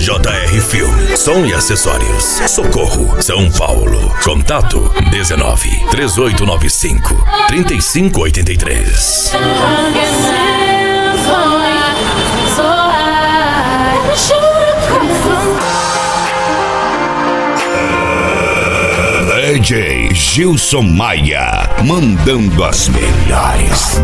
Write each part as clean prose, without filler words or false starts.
JR Film, som e acessórios. Socorro, São Paulo. Contato 19 3895 3583. DJ Gilson Maia, mandando as melhores.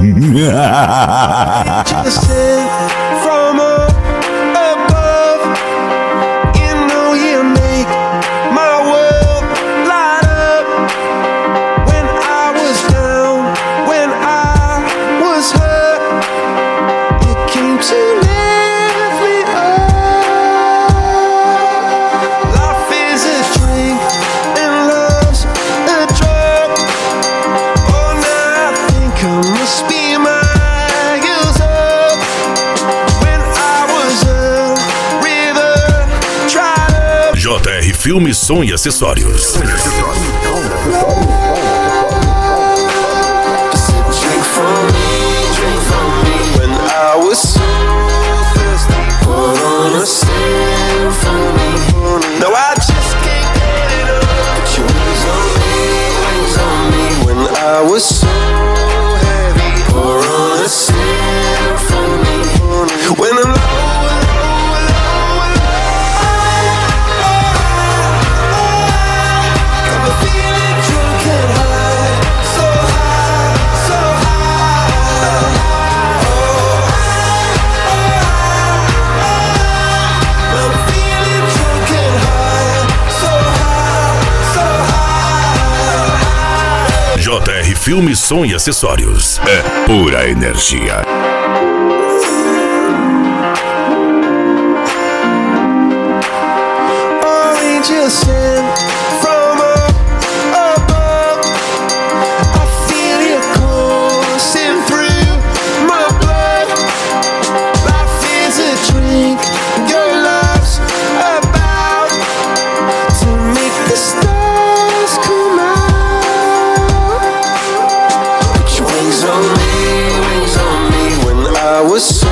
JR Filme, som e acessórios. JR Filme, som e acessórios. É pura energia. Was